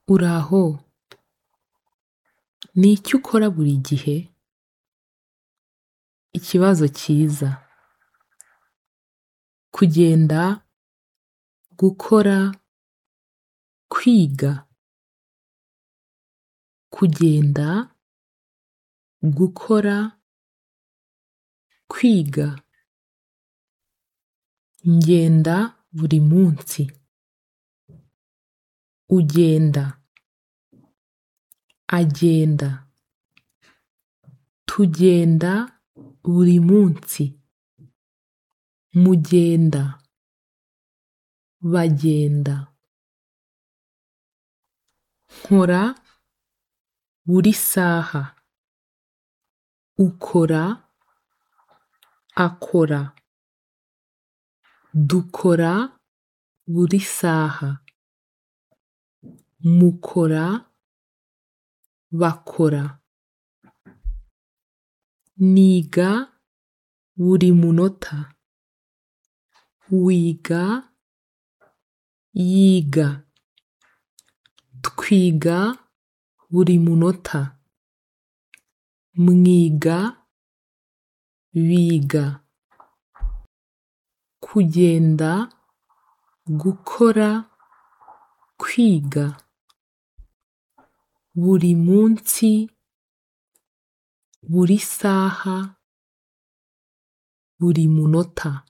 Uraho, ni iki ukora buri gihe? Ikibazo cyiza. Kugenda, gukora, kwiga. Kugenda, gukora, kwiga. Ngenda buri munsi. Ugenda, agenda. Tugenda buri munsi. Mugenda, bagenda. Nkora buri saha. Ukora, akora. Dukora buri saha. Mukora, bakora. Niga buri munota. Wiga, yiga. Twiga buri munota. Mwiga, biga. Kugenda, gukora, kwiga. Buri munsi, buri saha, buri munota.